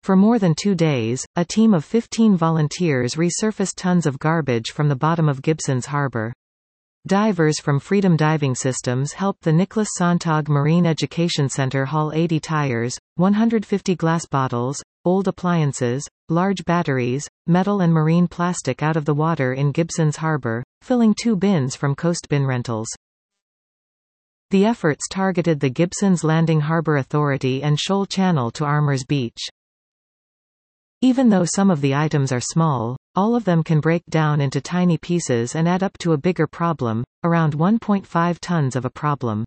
For more than 2 days, a team of 15 volunteers resurfaced tons of garbage from the bottom of Gibsons Harbor. Divers from Freedom Diving Systems helped the Nicholas Sonntag Marine Education Center haul 80 tires, 150 glass bottles, old appliances, large batteries, metal and marine plastic out of the water in Gibsons Harbor, filling 2 bins from Coast Bin Rentals. The efforts targeted the Gibsons Landing Harbor Authority and Shoal Channel to Armours Beach. Even though some of the items are small, all of them can break down into tiny pieces and add up to a bigger problem, around 1.5 tons of a problem.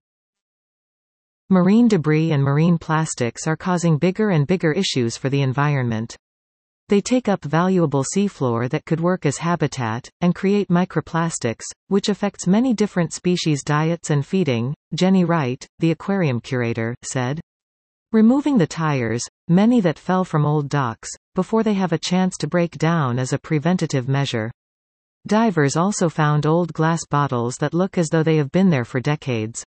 Marine debris and marine plastics are causing bigger and bigger issues for the environment. They take up valuable seafloor that could work as habitat, and create microplastics, which affects many different species' diets and feeding, Jenny Wright, the aquarium curator, said. Removing the tires, many that fell from old docks, before they have a chance to break down is a preventative measure. Divers also found old glass bottles that look as though they have been there for decades.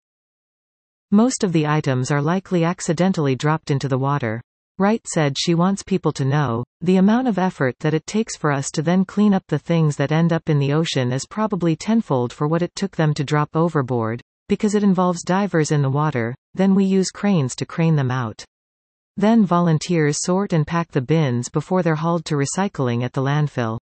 Most of the items are likely accidentally dropped into the water. Wright said she wants people to know, the amount of effort that it takes for us to then clean up the things that end up in the ocean is probably tenfold for what it took them to drop overboard. Because it involves divers in the water, then we use cranes to crane them out. Then volunteers sort and pack the bins before they're hauled to recycling at the landfill.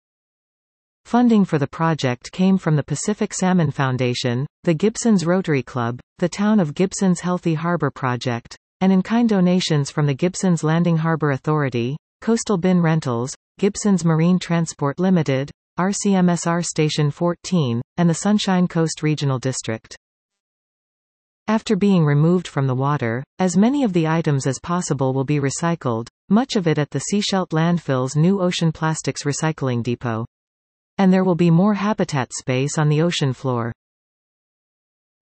Funding for the project came from the Pacific Salmon Foundation, the Gibsons Rotary Club, the Town of Gibsons Healthy Harbor Project, and in-kind donations from the Gibsons Landing Harbor Authority, Coastal Bin Rentals, Gibsons Marine Transport Limited, RCMSR Station 14, and the Sunshine Coast Regional District. After being removed from the water, as many of the items as possible will be recycled, much of it at the Seashelt landfill's new Ocean Plastics Recycling Depot. And there will be more habitat space on the ocean floor.